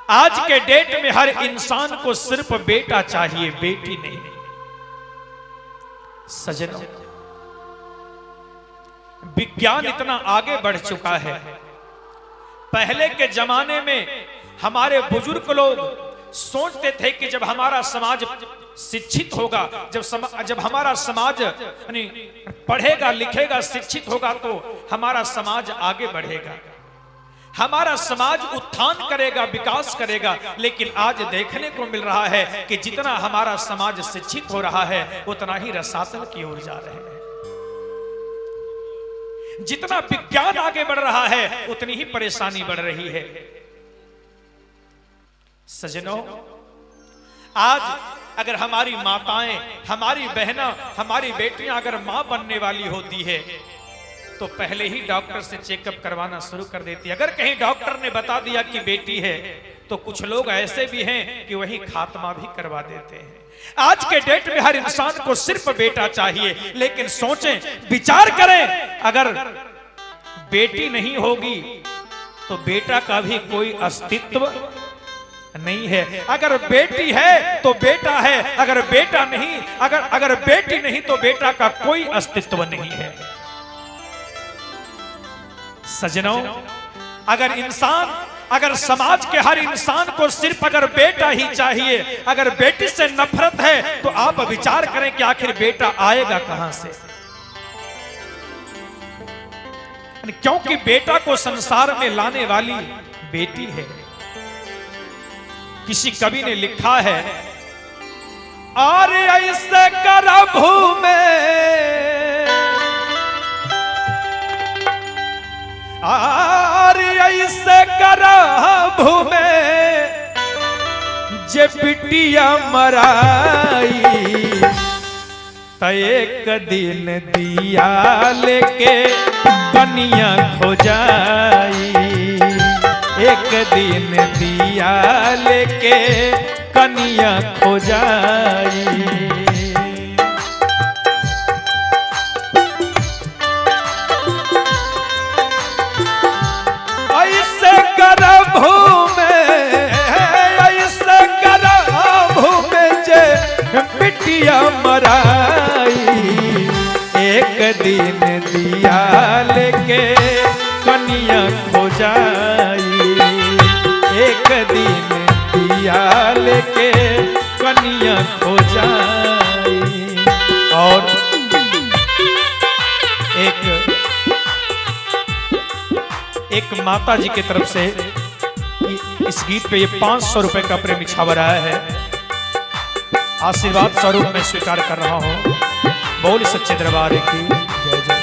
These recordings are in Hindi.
आज के डेट में हर इंसान को सिर्फ बेटा चाहिए, बेटी नहीं। सजनों, विज्ञान इतना आगे बढ़ चुका है। पहले के जमाने में हमारे बुजुर्ग लोग सोचते थे कि जब हमारा समाज शिक्षित होगा, जब हमारा समाज यानी पढ़ेगा लिखेगा शिक्षित होगा तो हमारा समाज आगे बढ़ेगा, हमारा समाज उत्थान करेगा, विकास करेगा। लेकिन आज देखने को मिल रहा है कि जितना हमारा समाज शिक्षित हो रहा है उतना ही रसातल की ओर जा रहे हैं। जितना विज्ञान आगे बढ़ रहा है उतनी ही परेशानी बढ़ रही है। सजनों, आज अगर हमारी माताएं, हमारी बहना, हमारी बेटियां अगर मां बनने वाली होती है तो पहले ही डॉक्टर से चेकअप करवाना शुरू कर देती है। अगर कहीं डॉक्टर ने बता दिया कि बेटी है तो कुछ लोग ऐसे भी हैं कि वही खात्मा भी करवा देते हैं। आज के डेट में हर इंसान को सिर्फ बेटा चाहिए, लेकिन सोचें, विचार करें, अगर बेटी नहीं होगी तो बेटा का भी कोई अस्तित्व नहीं है। अगर बेटी है तो बेटा है, अगर बेटा नहीं, अगर बेटी नहीं तो बेटा का कोई अस्तित्व नहीं है। सजनों, अगर समाज के हर इंसान को सिर्फ अगर बेटा ही चाहिए, अगर बेटी से नफरत है तो आप विचार करें कि आखिर बेटा आएगा कहां से। क्योंकि बेटा को संसार में लाने वाली बेटी है। किसी कवि ने लिखा है, आरे ऐसे करभू में, आरे ऐसे करभू में जे बिटिया मराई, त एक दिन दिया लेके कनिया खो जाई, एक दिन दिया लेके कनिया खो जाई। ऐसे करभू में, ऐसे करभू में जे बिटिया मराई, एक दिन दिया लेके कनिया खो जाई, एक दिन दिया लेके कनिया खो जाई। और एक माता जी की तरफ से इस गीत पे ये 500 रुपए का प्रेम छावर आया है। आशीर्वाद स्वरूप में स्वीकार कर रहा हूं। बोल सच्चे दरबार की जय जय।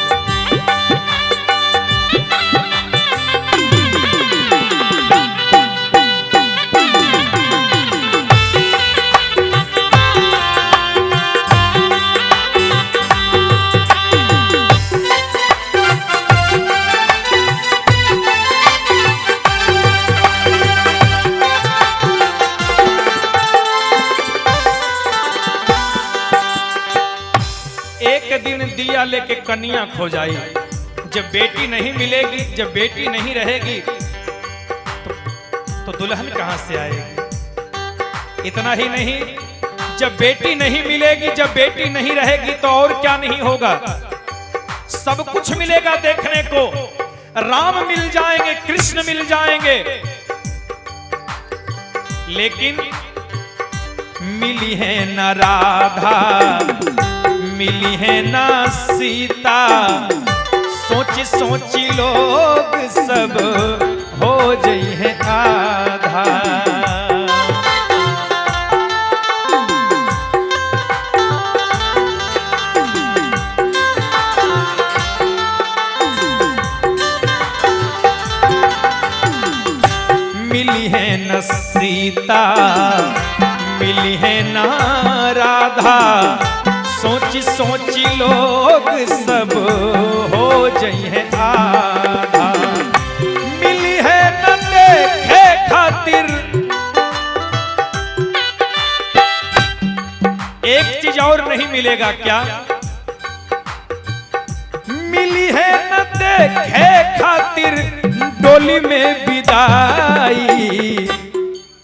दिया लेके कन्या खो जाई। जब बेटी नहीं मिलेगी, जब बेटी नहीं रहेगी तो दुल्हन कहां से आएगी। इतना ही नहीं, जब बेटी नहीं मिलेगी, जब बेटी नहीं रहेगी तो और क्या नहीं होगा, सब कुछ मिलेगा देखने को। राम मिल जाएंगे, कृष्ण मिल जाएंगे, लेकिन मिली है न राधा, मिली है ना सीता। सोची सोची लोग सब हो गई है आधा। मिली है न सीता, मिली है ना राधा। सोची सोची लोग सब हो गई है आधा। मिली है न देखे खातिर, एक चीज और नहीं मिलेगा क्या, मिली है न देखे खातिर डोली में विदाई।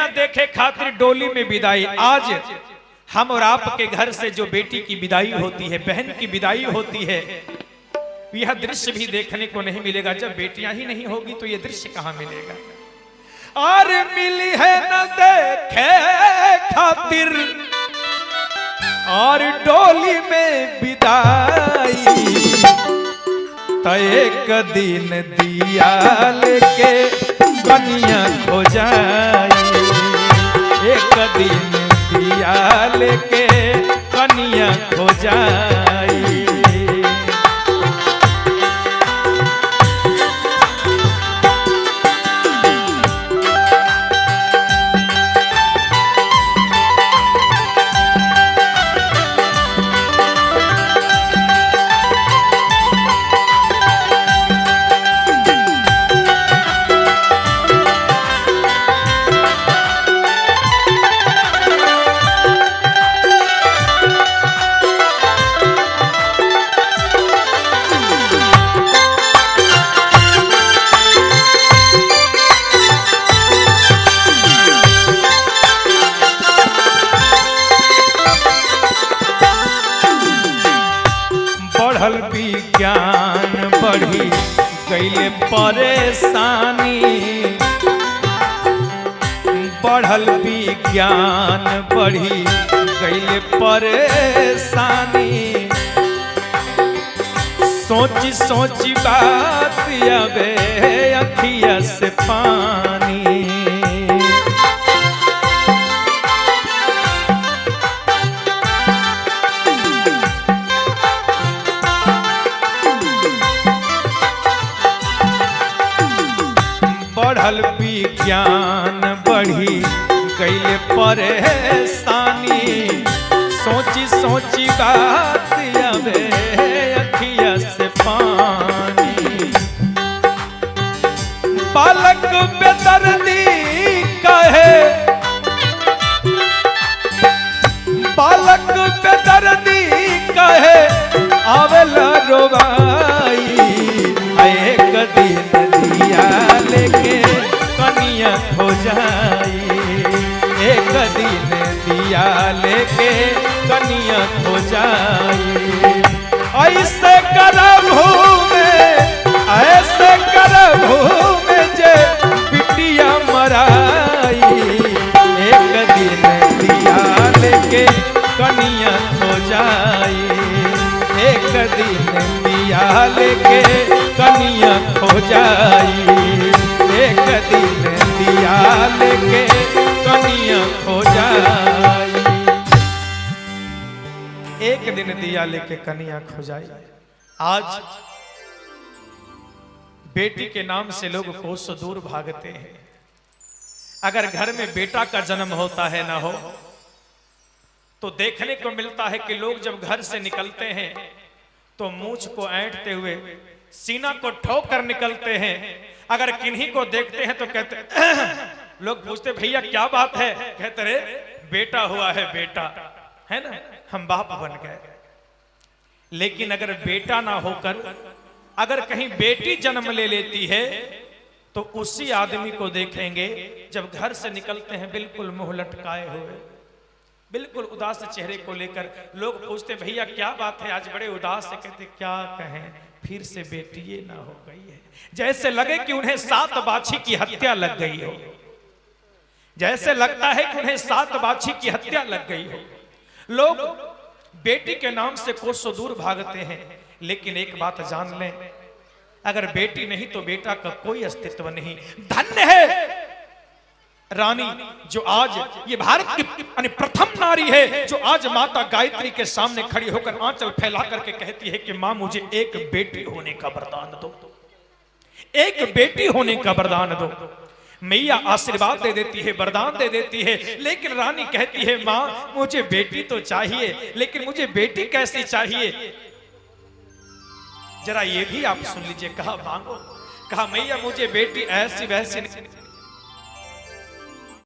न देखे खातिर डोली में विदाई। आज हम और आपके घर से जो बेटी की विदाई होती है, बहन की विदाई होती है, यह दृश्य भी देखने को नहीं मिलेगा। जब बेटियां ही नहीं होगी तो यह दृश्य कहां मिलेगा। और मिली है न देखे खातिर और डोली में विदाई, तो एक दिन दिया लेके कनिया खो जाई, एक दिन दिया लेके कनिया खो जाई। बढ़ल विज्ञान बढ़ी गईले परेशानी, बढ़ल विज्ञान बढ़ी गईले परेशानी, सोची सोची बात आवे अखिया से पानी। बढ़ल विज्ञान बढ़ी गईले परेशानी, सोची सोची बात आवे अखिया से पानी। बालक बेदर्दी कहे, बालक बेदर्दी कहे आवेला रोवाई, एक दिन दिया लेके कनिया खो जाई, एक दिन दिया लेके कनिया खो जाई। ऐसे करबू में, ऐसे करबू में जे बिटिया मराई, एक दिन दिया लेके कनिया खो जाई, एक दिन दिया लेके कनिया खो जाई, एक दिन दिया लेके कनिया खो जाई, एक दिन दिया लेके कनिया खो जाई। आज बेटी के नाम से लोग कोसों दूर भागते हैं। अगर घर में बेटा का जन्म होता है ना हो तो देखने को मिलता है कि लोग जब घर से निकलते हैं तो मूंछ को ऐंठते हुए सीना को ठोक कर निकलते हैं। अगर किन्हीं को देखते हैं तो कहते लोग पूछते भैया क्या बात है, कहते रे बेटा हुआ है, बेटा है ना, हम बाप बन गए। लेकिन अगर बेटा ना होकर अगर कहीं बेटी जन्म ले लेती है तो उसी आदमी को देखेंगे जब घर से निकलते हैं बिल्कुल मुंह लटकाए हुए, बिल्कुल उदास चेहरे को लेकर। लोग पूछते भैया क्या बात है, आज बड़े उदास है। कहते क्या कहें, फिर से बेटी ये ना हो गई है। जैसे लगे कि उन्हें 7 बाछी की हत्या लग गई हो, जैसे लगता है कि उन्हें 7 बाछी की हत्या लग गई हो। लोग बेटी के नाम से कोसों दूर भागते हैं। लेकिन एक बात जान लें, अगर बेटी नहीं तो बेटा का कोई अस्तित्व नहीं। धन्य है रानी जो आज ये भारत की प्रथम नारी है जो आज माता गायत्री के सामने खड़ी होकर आंचल फैला करके कहती है कि मां मुझे एक बेटी होने का वरदान दो, एक बेटी होने का वरदान दो। मैया आशीर्वाद दे देती है, वरदान दे देती है। लेकिन रानी कहती है मां मुझे बेटी तो चाहिए, लेकिन मुझे बेटी कैसी चाहिए, जरा ये भी आप सुन लीजिए। कहा मांगो, कहा मैया मुझे बेटी ऐसी वैसी नहीं,